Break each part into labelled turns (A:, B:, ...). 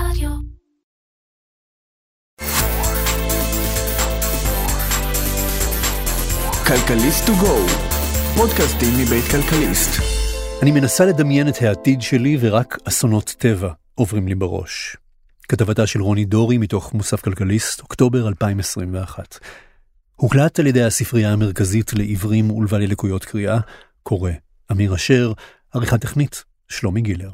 A: רדיו.
B: כלכליסט טו גו, פודקאסטים מבית כלכליסט.
C: אני מנסה לדמיין את העתיד שלי ורק אסונות טבע עוברים לי בראש. כתבתה של רוני דורי מתוך מוסף כלכליסט, אוקטובר 2021. הוקלט על ידי הספרייה המרכזית לעיוורים ולבעלי לקויות קריאה, קורא אמיר אשר, עריכה טכנית שלומי גילר.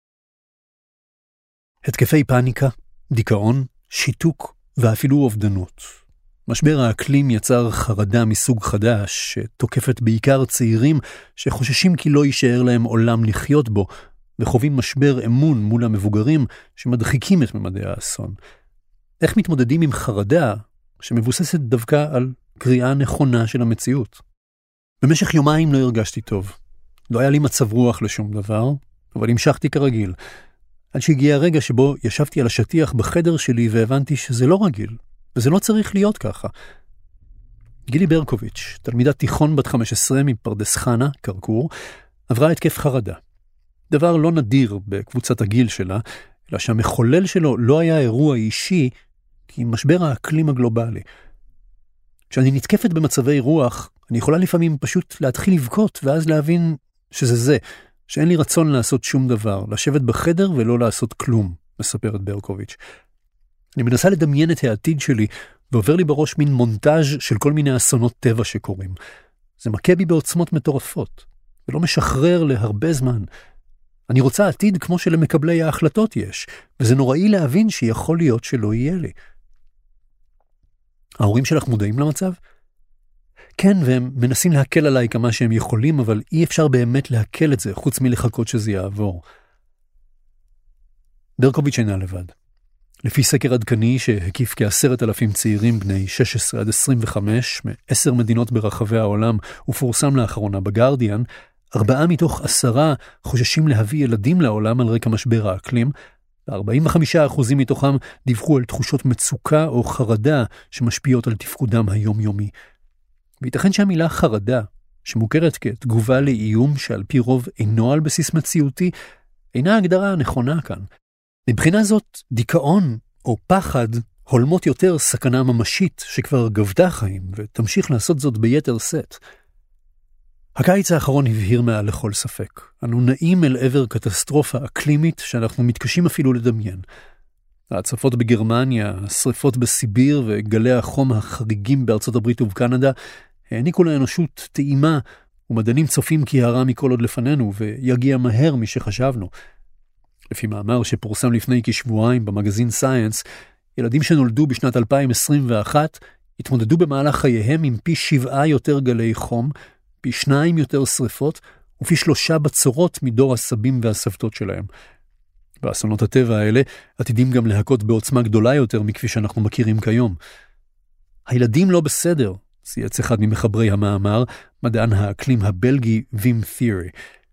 C: התקפי פאניקה, דיכאון, שיתוק ואפילו אובדנות. משבר האקלים יצר חרדה מסוג חדש שתוקפת בעיקר צעירים שחוששים כי לא יישאר להם עולם לחיות בו, וחווים משבר אמון מול המבוגרים שמדחיקים את ממדי האסון. איך מתמודדים עם חרדה שמבוססת דווקא על קריאה נכונה של המציאות? במשך יומיים לא הרגשתי טוב. לא היה לי מצב רוח לשום דבר, אבל המשכתי כרגיל. עד שהגיע הרגע שבו ישבתי על השטיח בחדר שלי והבנתי שזה לא רגיל, וזה לא צריך להיות ככה. גילי ברקוביץ', תלמידת תיכון בת 15 מפרדס חנה, קרקור, עברה התקף חרדה. דבר לא נדיר בקבוצת הגיל שלה, אלא שהמחולל שלו לא היה אירוע אישי, כי משבר האקלים הגלובלי. כשאני נתקפת במצבי רוח, אני יכולה לפעמים פשוט להתחיל לבכות, ואז להבין שזה, שאין לי רצון לעשות שום דבר, לשבת בחדר ולא לעשות כלום, מספרת ברקוביץ'. אני מנסה לדמיין את העתיד שלי, ועובר לי בראש מין מונטאז' של כל מיני אסונות טבע שקורים. זה מכה בי בעוצמות מטורפות, ולא משחרר להרבה זמן. אני רוצה עתיד כמו שלמקבלי ההחלטות יש, וזה נוראי להבין שיכול להיות שלא יהיה לי. ההורים שלך מודעים למצב? כן, והם מנסים להקל עליי כמה שהם יכולים, אבל אי אפשר באמת להקל את זה, חוץ מלחכות שזה יעבור. ברקוביץ' אינה לבד. לפי סקר עדכני שהקיף כ10,000 צעירים בני 16 עד 25 מ10 מדינות ברחבי העולם ופורסם לאחרונה בגרדיאן, 4 מתוך 10 חוששים להביא ילדים לעולם על רקע משבר האקלים, ו45% מתוכם דיווחו על תחושות מצוקה או חרדה שמשפיעות על תפקודם היומיומי. וייתכן שהמילה חרדה, שמוכרת כתגובה לאיום שעל פי רוב אינו על בסיס מציאותי, אינה הגדרה הנכונה כאן. מבחינה זאת, דיכאון או פחד הולמות יותר סכנה ממשית שכבר גבתה חיים ותמשיך לעשות זאת ביתר סט. הקיץ האחרון הבהיר מעל לכל ספק. אנו נעים אל עבר קטסטרופה אקלימית שאנחנו מתקשים אפילו לדמיין. ההצפות בגרמניה, השריפות בסיביר וגלי החום החריגים בארצות הברית ובקנדה העניקו לאנושות טעימה, ומדענים צופים כי הרע מכל עוד לפנינו ויגיע מהר משחשבנו. לפי מאמר שפורסם לפני כשבועיים במגזין סייאנס, ילדים שנולדו בשנת 2021 התמודדו במהלך חייהם עם פי 7 יותר גלי חום, פי 2 יותר שריפות ופי 3 בצורות מדור הסבים והסבתות שלהם. באסונות הטבע האלה עתידים גם להכות בעוצמה גדולה יותר מכפי שאנחנו מכירים כיום. הילדים לא בסדר, צייץ אחד ממחברי המאמר, מדען האקלים הבלגי וים תיארי.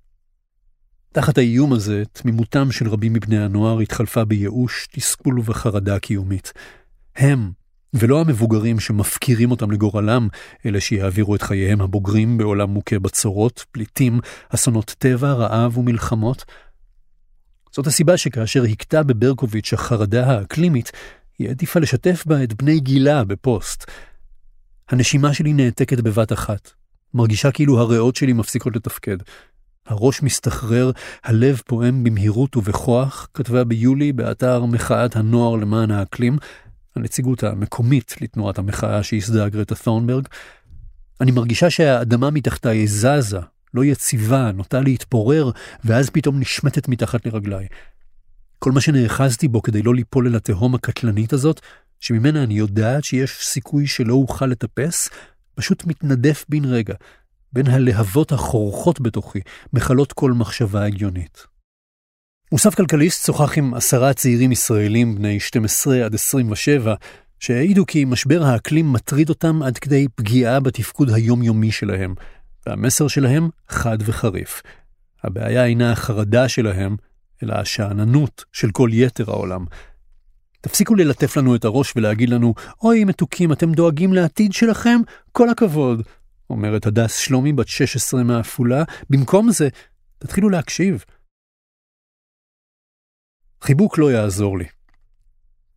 C: תחת האיום הזה, תמימותם של רבים מבני הנוער התחלפה בייאוש, תסכול וחרדה קיומית. הם, ולא המבוגרים שמפקירים אותם לגורלם, אלה שיעבירו את חייהם הבוגרים בעולם מוכה בצורות, פליטים, אסונות טבע, רעב ומלחמות. זאת הסיבה שכאשר הכתה בברקוביץ' החרדה האקלימית, היא עדיפה לשתף בה את בני גילה בפוסט. הנשימה שלי נעתקת בבת אחת. מרגישה כאילו הריאות שלי מפסיקות לתפקד. הראש מסתחרר, הלב פועם במהירות ובכוח, כתבה ביולי באתר מחאת הנוער למען האקלים, הנציגות המקומית לתנועת המחאה שיסדה גרטה תורנברג. אני מרגישה שהאדמה מתחתיי זזה, לא יציבה, נוטה להתפורר, ואז פתאום נשמטת מתחת לרגליי. כל מה שנאחזתי בו כדי לא ליפול אל התהום הקטלנית הזאת, שממנה אני יודעת שיש סיכוי שלא אוכל לטפס, פשוט מתנדף בין רגע. בין הלהבות החורכות בתוכי, מחלות כל מחשבה הגיונית. מוסף כלכליסט שוחח עם 10 צעירים ישראלים בני 12 עד 27, שהעידו כי משבר האקלים מטריד אותם עד כדי פגיעה בתפקוד היומיומי שלהם, והמסר שלהם חד וחריף. הבעיה אינה החרדה שלהם, אלא השעננות של כל יתר העולם. תפסיקו ללטף לנו את הראש ולהגיד לנו, אוי מתוקים, אתם דואגים לעתיד שלכם? כל הכבוד. אומרת הדס שלומי בת 16 מהפולה, במקום זה, תתחילו להקשיב. חיבוק לא יעזור לי.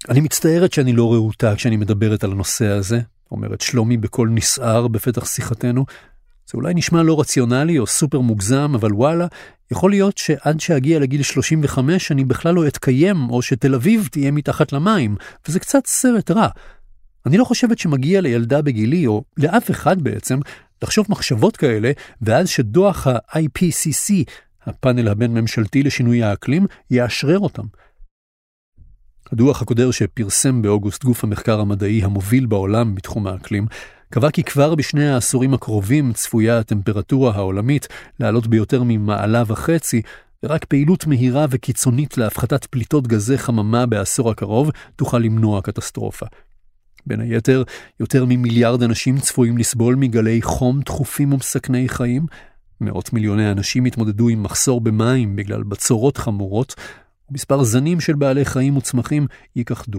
C: אני מצטערת שאני לא רעותה כשאני מדברת על הנושא הזה, אומרת שלומי בקול נסער בפתח שיחתנו. זה אולי נשמע לא רציונלי או סופר מוגזם, אבל וואלה, יכול להיות שעד שאגיע לגיל 35 אני בכלל לא אתקיים, או שתל אביב תהיה מתחת למים, וזה קצת סרט רע. אני לא חושבת שמגיע לילדה בגילי, או לאף אחד בעצם, לחשוב מחשבות כאלה, ואז שדוח ה-IPCC, הפאנל הבין-ממשלתי לשינוי האקלים, יאשרר אותם. הדוח הקודר שפרסם באוגוסט גוף המחקר המדעי המוביל בעולם בתחום האקלים, קבע כי כבר בשני העשורים הקרובים צפויה הטמפרטורה העולמית לעלות ביותר ממעלה וחצי, ורק פעילות מהירה וקיצונית להפחתת פליטות גזי חממה בעשור הקרוב תוכל למנוע קטסטרופה. בין היתר, יותר ממיליארד אנשים צפויים לסבול מגלי חום תכופים ומסכני חיים, מאות מיליוני אנשים התמודדו עם מחסור במים בגלל בצורות חמורות, ומספר זנים של בעלי חיים וצמחים ייכחדו.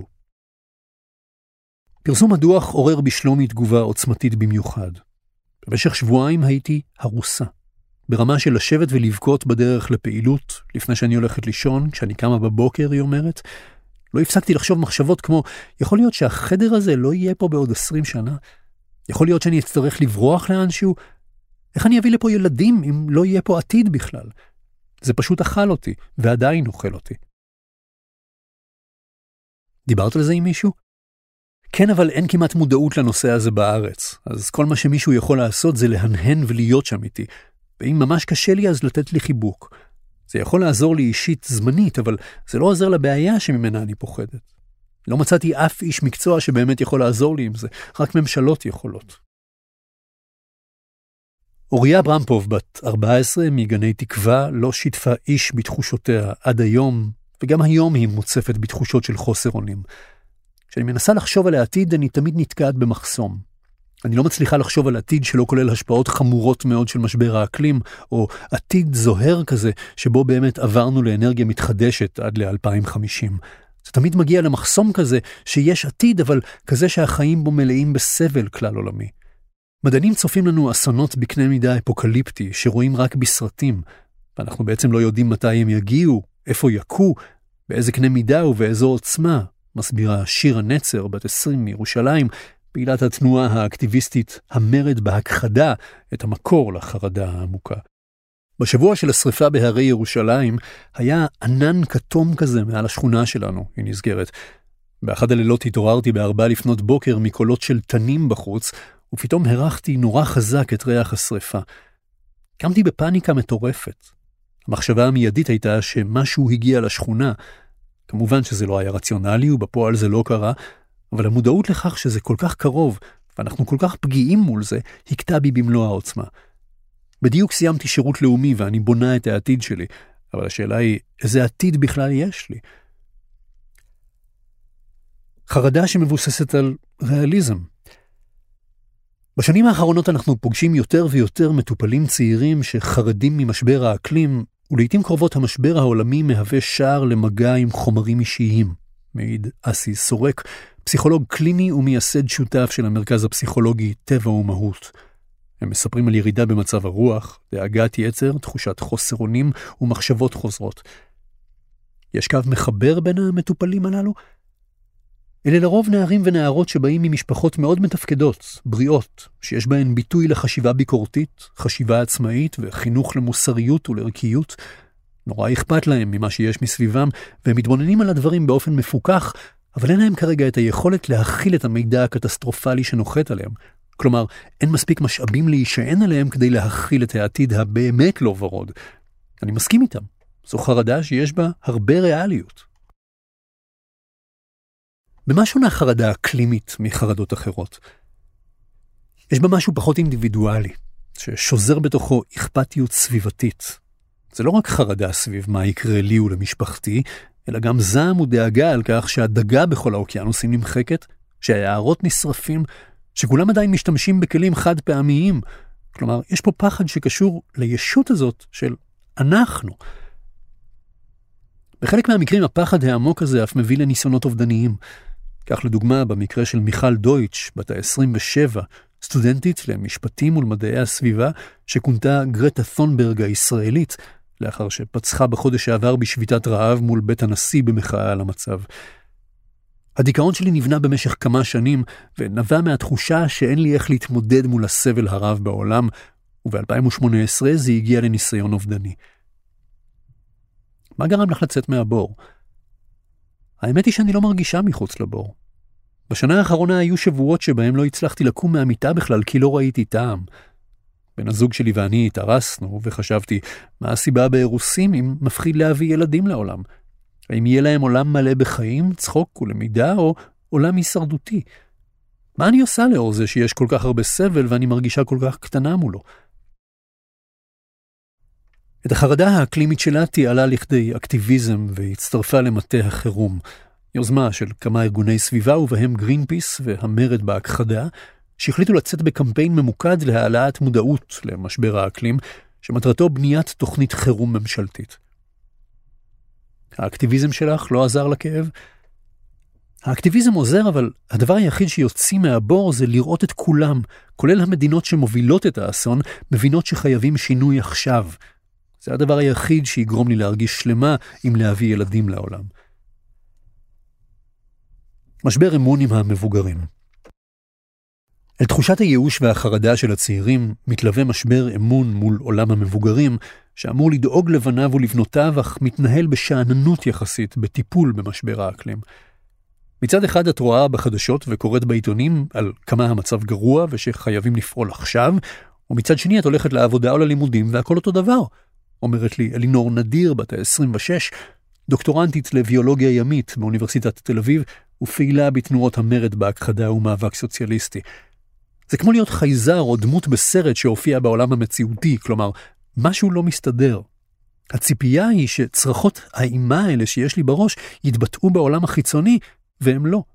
C: פרסום הדוח עורר בשלומי תגובה עוצמתית במיוחד. במשך שבועיים הייתי הרוסה. ברמה של לשבת ולבכות בדרך לפעילות, לפני שאני הולכת לישון, כשאני קמה בבוקר, היא אומרת, לא הפסקתי לחשוב מחשבות כמו, יכול להיות שהחדר הזה לא יהיה פה בעוד 20 שנה? יכול להיות שאני אצטרך לברוח לאנשהו? איך אני אביא לפה ילדים אם לא יהיה פה עתיד בכלל? זה פשוט אכל אותי, ועדיין אוכל אותי. דיברת על זה עם מישהו? כן, אבל אין כמעט מודעות לנושא הזה בארץ, אז כל מה שמישהו יכול לעשות זה להנהן ולהיות שם איתי, ואם ממש קשה לי אז לתת לי חיבוק. זה יכול לעזור לי אישית זמנית, אבל זה לא עוזר לבעיה שממנה אני פוחדת. לא מצאתי אף איש מקצוע שבאמת יכול לעזור לי עם זה, רק ממשלות יכולות. אוריה ברמפוב, בת 14 מגני תקווה, לא שיתפה איש בתחושותיה עד היום, וגם היום היא מוצפת בתחושות של חוסר אונים. כשאני מנסה לחשוב על העתיד, אני תמיד נתקעת במחסום. אני לא מצליחה לחשוב על עתיד שלא כולל השפעות חמורות מאוד של משבר האקלים, או עתיד זוהר כזה, שבו באמת עברנו לאנרגיה מתחדשת עד ל-2050. זה תמיד מגיע למחסום כזה, שיש עתיד, אבל כזה שהחיים בו מלאים בסבל כלל עולמי. מדענים צופים לנו אסונות בקנה מידה אפוקליפטי, שרואים רק בסרטים, ואנחנו בעצם לא יודעים מתי הם יגיעו, איפה יקו, באיזה קנה מידה ובאיזו עוצמה, מסבירה שירה נצר, בת 20 מירושלים, פעילת התנועה האקטיביסטית המרד בהכחדה את המקור לחרדה העמוקה. בשבוע של השריפה בהרי ירושלים היה ענן כתום כזה מעל השכונה שלנו, היא נסגרת. באחד הלילות התעוררתי ב4 לפנות בוקר מקולות של תנים בחוץ, ופתאום הרחתי נורא חזק את ריח השריפה. קמתי בפאניקה מטורפת. המחשבה המיידית הייתה שמשהו הגיע לשכונה. כמובן שזה לא היה רציונלי ובפועל זה לא קרה, אבל המודעות לכך שזה כל כך קרוב, ואנחנו כל כך פגיעים מול זה, הכתה בי במלוא העוצמה. בדיוק סיימתי שירות לאומי ואני בונה את העתיד שלי, אבל השאלה היא, איזה עתיד בכלל יש לי? חרדה שמבוססת על ריאליזם. בשנים האחרונות אנחנו פוגשים יותר ויותר מטופלים צעירים שחרדים ממשבר האקלים, ולעיתים קרובות המשבר העולמי מהווה שער למגע עם חומרים אישיים, מעיד אסי סורק, פסיכולוג קליני ומייסד שותף של המרכז הפסיכולוגי טבע ומהות. הם מספרים על ירידה במצב הרוח, דאגת יצר, תחושת חוסר אונים ומחשבות חוזרות. יש קו מחבר בין המטופלים הללו? אלה לרוב נערים ונערות שבאים ממשפחות מאוד מתפקדות, בריאות, שיש בהן ביטוי לחשיבה ביקורתית, חשיבה עצמאית וחינוך למוסריות ולערכיות. נורא אכפת להם ממה שיש מסביבם, והם מתבוננים על הדברים באופן מפוקח, אבל אין להם כרגע את היכולת להכיל את המידע הקטסטרופלי שנוחת עליהם. כלומר, אין מספיק משאבים להישען עליהם כדי להכיל את העתיד הבאמת לא ורוד. אני מסכים איתם. זו חרדה שיש בה הרבה ריאליות. במה שונה חרדה אקלימית מחרדות אחרות? יש בה משהו פחות אינדיבידואלי, ששוזר בתוכו אכפתיות סביבתית. זה לא רק חרדה סביב מה יקרה לי ולמשפחתי, אלא גם זעם ודאגה על כך שהדגה בכל האוקיינוסים נמחקת, שהיערות נשרפים, שכולם עדיין משתמשים בכלים חד פעמיים. כלומר, יש פה פחד שקשור לישות הזאת של אנחנו. בחלק מהמקרים הפחד העמוק הזה אף מביא לניסיונות אובדניים. כך לדוגמה במקרה של מיכל דויטש, בת ה-27, סטודנטית למשפטים ולמדעי הסביבה, שכונתה גרטה תונברג הישראלית, לאחר שפצחה בחודש שעבר בשביתת רעב מול בית הנשיא במחאה על המצב. הדיכאון שלי נבנה במשך כמה שנים, ונבע מהתחושה שאין לי איך להתמודד מול הסבל הרב בעולם, וב-2018 זה הגיע לניסיון אובדני. מה גרם לך לצאת מהבור? האמת היא שאני לא מרגישה מחוץ לבור. בשנה האחרונה היו שבועות שבהם לא הצלחתי לקום מהמיטה בכלל, כי לא ראיתי טעם. בן הזוג שלי ואני התארסנו, וחשבתי, מה הסיבה באירוסים אם מפחיד להביא ילדים לעולם? האם יהיה להם עולם מלא בחיים, צחוק ולמידה, או עולם הישרדותי? מה אני עושה לאור זה שיש כל כך הרבה סבל ואני מרגישה כל כך קטנה מולו? את החרדה האקלימית שלה תיעלה לכדי אקטיביזם והצטרפה למטה החירום, יוזמה של כמה ארגוני סביבה ובהם גרינפיס והמרד בהכחדה, שהחליטו לצאת בקמפיין ממוקד להעלאת מודעות למשבר האקלים, שמטרתו בניית תוכנית חירום ממשלתית. האקטיביזם שלך לא עזר לכאב? האקטיביזם עוזר, אבל הדבר היחיד שיוצאים מהבור זה לראות את כולם, כולל המדינות שמובילות את האסון, מבינות שחייבים שינוי עכשיו. זה הדבר היחיד שיגרום לי להרגיש שלמה אם להביא ילדים לעולם. משבר אמון עם המבוגרים. אל תחושת הייאוש והחרדה של הצעירים מתלווה משבר אמון מול עולם המבוגרים, שאמור לדאוג לבניו ולבנותיו, אך מתנהל בשעננות יחסית בטיפול במשבר האקלים. מצד אחד את רואה בחדשות וקוראת בעיתונים על כמה המצב גרוע ושחייבים לפעול עכשיו, ומצד שני את הולכת לעבודה או ללימודים והכל אותו דבר. אומרת לי אלינור נדיר, בת ה-26, דוקטורנטית לביולוגיה ימית באוניברסיטת תל אביב, ופעילה בתנועות המרד בהכחדה ומאבק סוציאליסטי. זה כמו להיות חייזר או דמות בסרט שהופיע בעולם המציאותי, כלומר, משהו לא מסתדר. הציפייה היא שצרכות האימה האלה שיש לי בראש יתבטאו בעולם החיצוני, והם לא.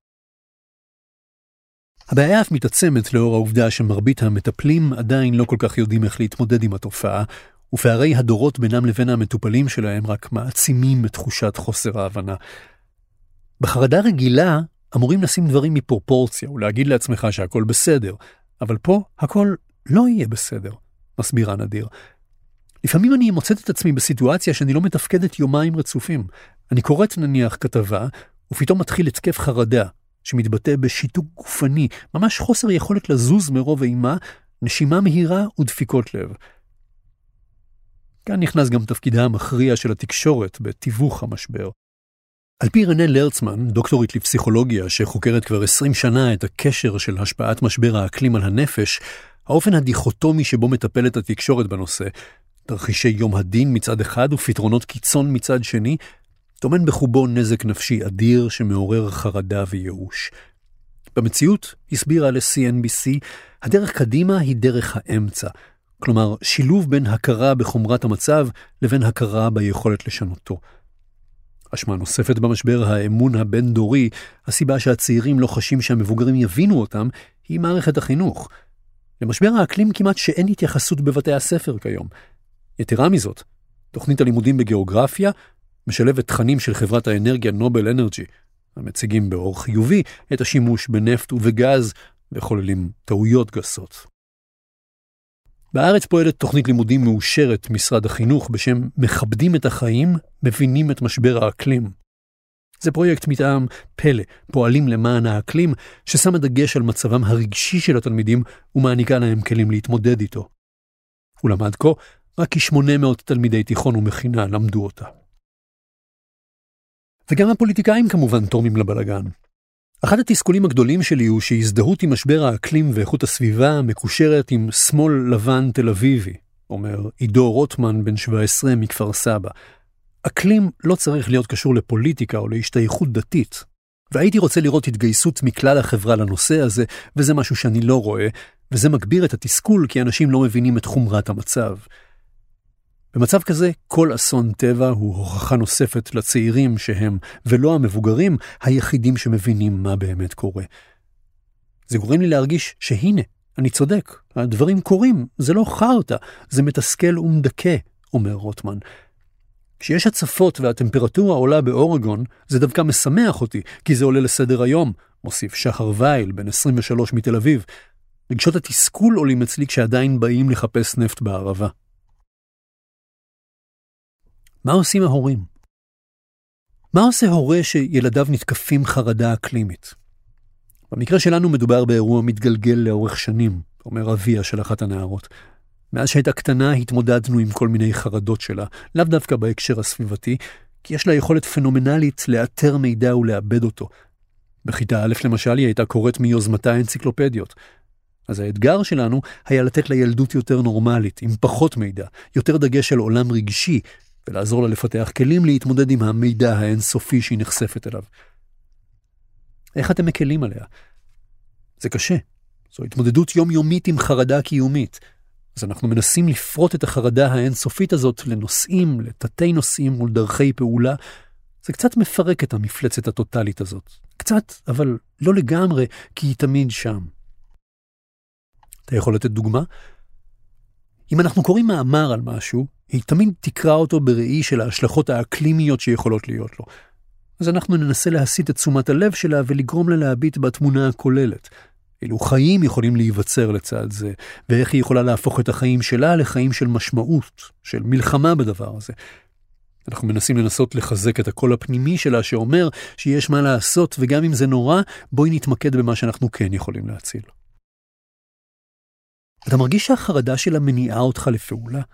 C: הבעיה אף מתעצמת לאור העובדה שמרבית המטפלים עדיין לא כל כך יודעים איך להתמודד עם התופעה, ופערי הדורות בינם לבין המטופלים שלהם רק מעצימים את תחושת חוסר ההבנה. בחרדה רגילה אמורים לשים דברים מפרופורציה ולהגיד לעצמך שהכל בסדר, אבל פה הכל לא יהיה בסדר, מסבירה נדיר. לפעמים אני מוצאת את עצמי בסיטואציה שאני לא מתפקדת יומיים רצופים. אני קוראת נניח כתבה, ופתאום מתחיל התקף חרדה, שמתבטא בשיתוק גופני, ממש חוסר יכולת לזוז מרוב אימה, נשימה מהירה ודפיקות לב. כאן נכנס גם תפקידה המכריע של התקשורת בתיווך המשבר. על פי רנה לרצמן, דוקטורית לפסיכולוגיה שחוקרת כבר 20 שנה את הקשר של השפעת משבר האקלים על הנפש, האופן הדיכוטומי שבו מטפלת התקשורת בנושא, תרחישי יום הדין מצד אחד ופתרונות קיצון מצד שני, טומן בחובו נזק נפשי אדיר שמעורר חרדה וייאוש. במציאות, הסבירה ל-CNBC, הדרך קדימה היא דרך האמצע, כלומר שילוב בין הכרה בחומרת המצב לבין הכרה ביכולת לשנותו. אשמה נוספת במשבר האמון הבין-דורי, הסיבה שהצעירים לא חשים שהמבוגרים יבינו אותם, היא מערכת החינוך. למשבר האקלים כמעט שאין התייחסות בבתי הספר כיום. יתרה מזאת, תוכנית הלימודים בגיאוגרפיה משלבת תכנים של חברת האנרגיה נובל אנרג'י, המציגים באור חיובי את השימוש בנפט ובגז וחוללים טעויות גסות. בארץ פועלת תוכנית לימודים מאושרת משרד החינוך בשם מכבדים את החיים, מבינים את משבר האקלים. זה פרויקט מטעם פלא, פועלים למען האקלים, ששם הדגש על מצבם הרגשי של התלמידים ומעניקה להם כלים להתמודד איתו. ולמד כה, רק כ-800 תלמידי תיכון ומכינה למדו אותה. וגם הפוליטיקאים כמובן תורמים לבלגן. אחד התסכולים הגדולים שלי הוא שהזדהות עם משבר האקלים ואיכות הסביבה מקושרת עם שמאל לבן תל אביבי, אומר עידו רוטמן בן 17 מכפר סבא. אקלים לא צריך להיות קשור לפוליטיקה או להשתייכות דתית. והייתי רוצה לראות התגייסות מכלל החברה לנושא הזה, וזה משהו שאני לא רואה, וזה מגביר את התסכול כי אנשים לא מבינים את חומרת המצב. במצב כזה, כל אסון טבע הוא הוכחה נוספת לצעירים שהם, ולא המבוגרים, היחידים שמבינים מה באמת קורה. זה גורם לי להרגיש שהנה, אני צודק, הדברים קורים, זה לא חרטה, זה מתסכל ומדכא, אומר רוטמן. כשיש הצפות והטמפרטורה עולה באורגון, זה דווקא משמח אותי, כי זה עולה לסדר היום, מוסיף שחר וייל, בן 23 מתל אביב. רגשות התסכול עולים אצלי כשעדיין באים לחפש נפט בערבה. מה עושים ההורים? מה עושה הורה שילדיו נתקפים חרדה אקלימית? במקרה שלנו מדובר באירוע מתגלגל לאורך שנים, אומר אביה של אחת הנערות. מאז שהייתה קטנה התמודדנו עם כל מיני חרדות שלה, לאו דווקא בהקשר הסביבתי, כי יש לה יכולת פנומנלית לאתר מידע ולאבד אותו. בכיתה א' למשל היא הייתה קוראת מיוזמתה אנציקלופדיות. אז האתגר שלנו היה לתת לילדות יותר נורמלית, עם פחות מידע, יותר דגש על עולם רגשי, ולעזור לה לפתח כלים להתמודד עם המידע האינסופי שהיא נחשפת אליו. איך אתם מקלים עליה? זה קשה. זו התמודדות יומיומית עם חרדה קיומית. אז אנחנו מנסים לפרוט את החרדה האינסופית הזאת לנושאים, לתתי נושאים ולדרכי פעולה. זה קצת מפרק את המפלצת הטוטלית הזאת. קצת, אבל לא לגמרי, כי היא תמיד שם. אתה יכול לתת דוגמה? אם אנחנו קוראים מאמר על משהו, היא תמיד תקרא אותו בראי של ההשלכות האקלימיות שיכולות להיות לו. אז אנחנו ננסה להסיט את תשומת הלב שלה ולגרום לה להביט בתמונה הכוללת. אילו חיים יכולים להיווצר לצד זה, ואיך היא יכולה להפוך את החיים שלה לחיים של משמעות, של מלחמה בדבר הזה. אנחנו מנסים לנסות לחזק את הקול הפנימי שלה שאומר שיש מה לעשות, וגם אם זה נורא, בואי נתמקד במה שאנחנו כן יכולים להציל. אתה מרגיש שהחרדה שלה מניעה אותך לפעולה?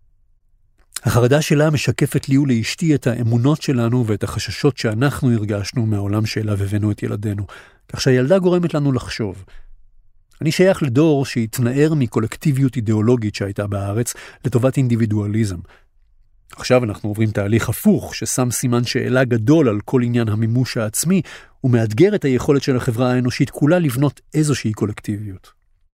C: החרדה שלה משקפת לי ולאשתי את האמונות שלנו ואת החששות שאנחנו הרגשנו מהעולם שאליו הבאנו את ילדינו, כך שהילדה גורמת לנו לחשוב. אני שייך לדור שהתנער מקולקטיביות אידיאולוגית שהייתה בארץ לטובת אינדיבידואליזם. עכשיו אנחנו עוברים תהליך הפוך ששם סימן שאלה גדול על כל עניין המימוש העצמי ומאתגר את היכולת של החברה האנושית כולה לבנות איזושהי קולקטיביות.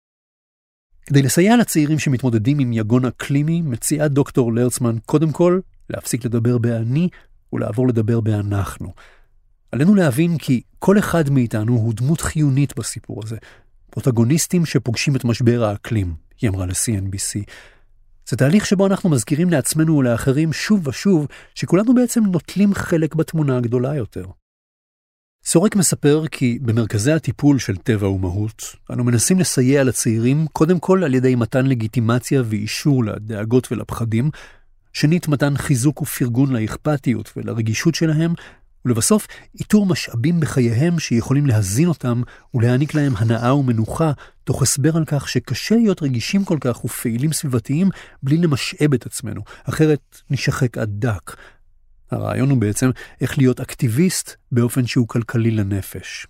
C: כדי לסייע לצעירים שמתמודדים עם יגון אקלימי, מציעה דוקטור לרצמן קודם כל להפסיק לדבר באני ולעבור לדבר באנחנו. עלינו להבין כי כל אחד מאיתנו הוא דמות חיונית בסיפור הזה, פרוטגוניסטים שפוגשים את משבר האקלים, היא אמרה ל-CNBC. זה תהליך שבו אנחנו מזכירים לעצמנו ולאחרים שוב ושוב שכולנו בעצם נוטלים חלק בתמונה הגדולה יותר. סורק מספר כי במרכזי הטיפול של טבע ומהות, אנו מנסים לסייע לצעירים קודם כל על ידי מתן לגיטימציה ואישור לדאגות ולפחדים, שנית מתן חיזוק ופרגון לאכפתיות ולרגישות שלהם, ולבסוף איתור משאבים בחייהם שיכולים להזין אותם ולהעניק להם הנאה ומנוחה, תוך הסבר על כך שקשה להיות רגישים כל כך ופעילים סביבתיים בלי למשאב את עצמנו, אחרת נשחק עד דק. הרעיון הוא בעצם איך להיות אקטיביסט באופן שהוא כלכלי לנפש.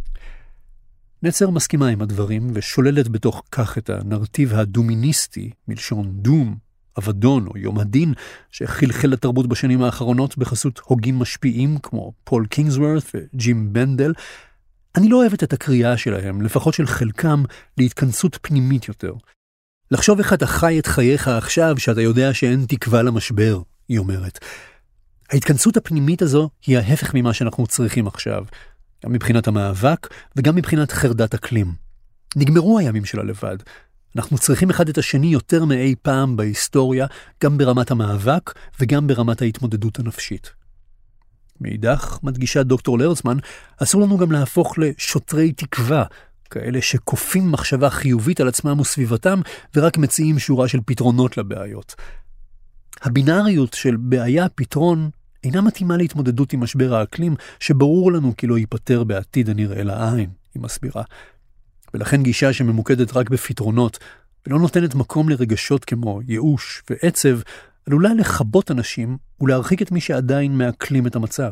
C: נצר מסכימה עם הדברים ושוללת בתוך כך את הנרטיב הדומיניסטי, מלשון דום, אבדון או יום הדין, שחלחל לתרבות בשנים האחרונות בחסות הוגים משפיעים כמו פול קינגסוורת' וג'ים בנדל. אני לא אוהבת את הקריאה שלהם, לפחות של חלקם, להתכנסות פנימית יותר. לחשוב איך אתה חי את חייך עכשיו שאתה יודע שאין תקווה למשבר, היא אומרת. ההתכנסות הפנימית הזו היא ההפך ממה שאנחנו צריכים עכשיו, גם מבחינת המאבק וגם מבחינת חרדת אקלים. נגמרו הימים של הלבד. אנחנו צריכים אחד את השני יותר מאי פעם בהיסטוריה, גם ברמת המאבק וגם ברמת ההתמודדות הנפשית. מאידך, מדגישה דוקטור לרצמן, אסור לנו גם להפוך לשוטרי תקווה, כאלה שקופים מחשבה חיובית על עצמם וסביבתם ורק מציעים שורה של פתרונות לבעיות. הבינאריות של בעיה-פתרון אינה מתאימה להתמודדות עם משבר האקלים, שברור לנו כי לא ייפטר בעתיד הנראה לעין, היא מסבירה. ולכן גישה שממוקדת רק בפתרונות, ולא נותנת מקום לרגשות כמו ייאוש ועצב, עלולה לחבות אנשים ולהרחיק את מי שעדיין מעכלים את המצב.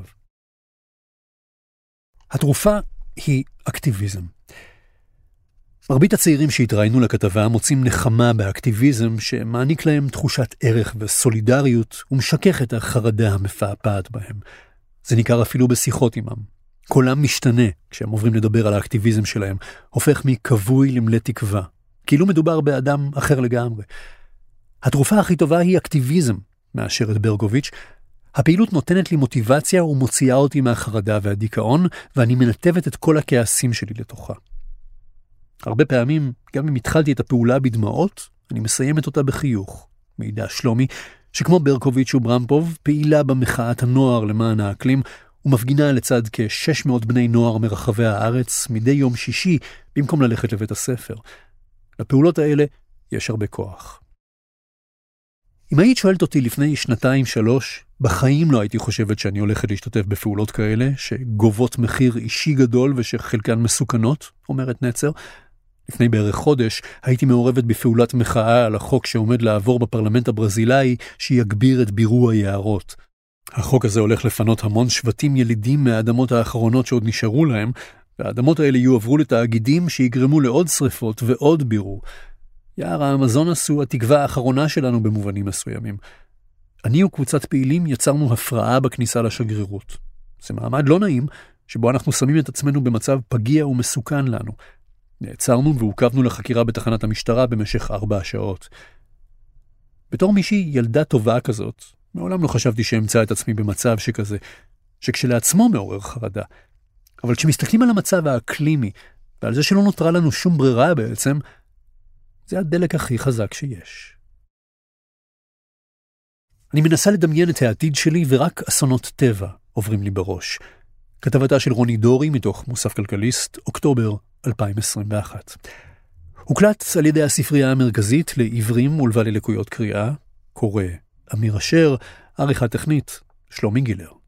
C: התרופה היא אקטיביזם. מרבית הצעירים שהתראינו לכתבה מוצאים נחמה באקטיביזם שמעניק להם תחושת ערך וסולידריות ומשכך את החרדה המפעפעת בהם. זה ניכר אפילו בשיחות עמם. קולם משתנה כשהם עוברים לדבר על האקטיביזם שלהם, הופך מקבוי למלא תקווה, כאילו מדובר באדם אחר לגמרי. התרופה הכי טובה היא אקטיביזם, מאשר את ברקוביץ'. הפעילות נותנת לי מוטיבציה ומוציאה אותי מהחרדה והדיכאון, ואני מנתבת את כל הכעסים שלי לתוכה. הרבה פעמים, גם אם התחלתי את הפעולה בדמעות, אני מסיימת אותה בחיוך. מעידה שלומי, שכמו ברקוביץ' וברמפוב, פעילה במחאת הנוער למען האקלים, ומפגינה לצד כ-600 בני נוער מרחבי הארץ מדי יום שישי, במקום ללכת לבית הספר. לפעולות האלה יש הרבה כוח. אם היית שואלת אותי לפני 2-3, בחיים לא הייתי חושבת שאני הולכת להשתתף בפעולות כאלה, שגובות מחיר אישי גדול ושחלקן מסוכנות, אומרת נצר. לפני בערך חודש הייתי מעורבת בפעולת מחאה על החוק שעומד לעבור בפרלמנט הברזילאי, שיגביר את בירור היערות. החוק הזה הולך לפנות המון שבטים ילידים מהאדמות האחרונות שעוד נשארו להם, והאדמות האלה יועברו לתאגידים שיגרמו לעוד שריפות ועוד בירור. יער האמזונס הוא התקווה האחרונה שלנו במובנים מסוימים. אני וקבוצת פעילים יצרנו הפרעה בכניסה לשגרירות. זה מעמד לא נעים, שבו אנחנו שמים את עצמנו במצב פגיע ומסוכן לנו. נעצרנו ועוקבנו לחקירה בתחנת המשטרה במשך 4 שעות. בתור מישהי ילדה טובה כזאת, מעולם לא חשבתי שאמצא את עצמי במצב שכזה, שכשלעצמו מעורר חרדה. אבל כשמסתכלים על המצב האקלימי, ועל זה שלא נותרה לנו שום ברירה בעצם, זה הדלק הכי חזק שיש. אני מנסה לדמיין את העתיד שלי ורק אסונות טבע עוברים לי בראש. כתבתה של רוני דורי מתוך מוסף כלכליסט, אוקטובר 2021. הוקלט על ידי הספרייה המרכזית לעיוורים ולבעלי לקויות קריאה, קורא אמיר אשר, עריכה טכנית, שלומי גילר.